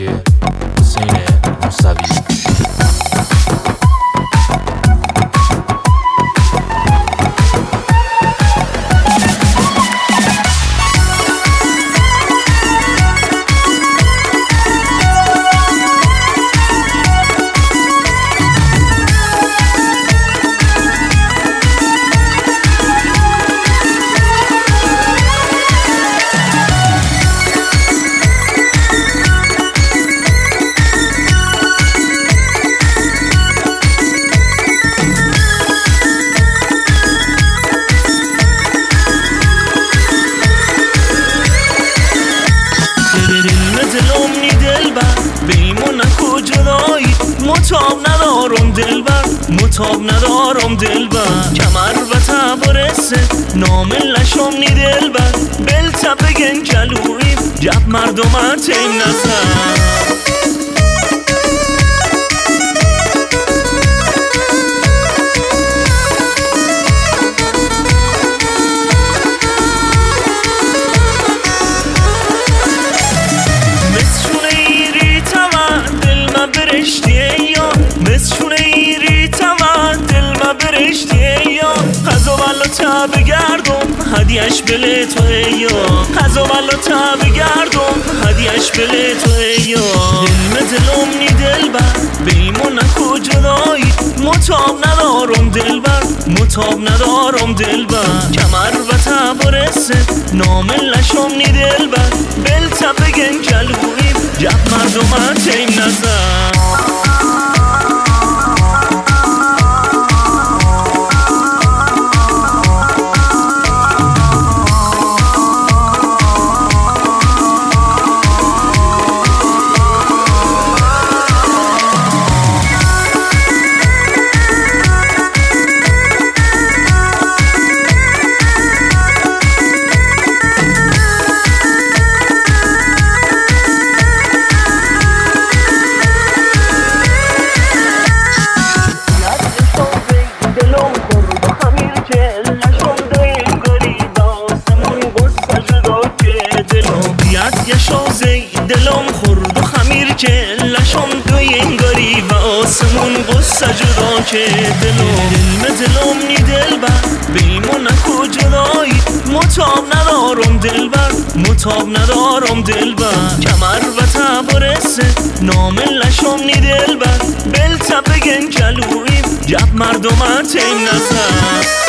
حسین موسوی. متاب ندارم دلبر کمر و تبرسه نامل نشم نی دلبر بلتا بگن جلویم جب مردمت این نزد بگردم هدیهش بله تو ایا قضا والا تا بگردم هدیهش بله تو ایا علم دلم نی دلبر بیمون نکو جدایی متاب ندارم دلبر متاب ندارم دلبر کمر و تبرسه نامل نشم نی دلبر بلتا بگن جلویم جب مردمت این نزد دلم خورد و خمیر که لشم دوی انگاری و آسمون قصه جدا که دلم نی دلبر بیمو نکو جدایی متاب ندارم دلبر متاب ندارم دلبر کمر و تبرسه نامل نشم نی دلبر بلتا بگن جلویم جب مردمت این نزد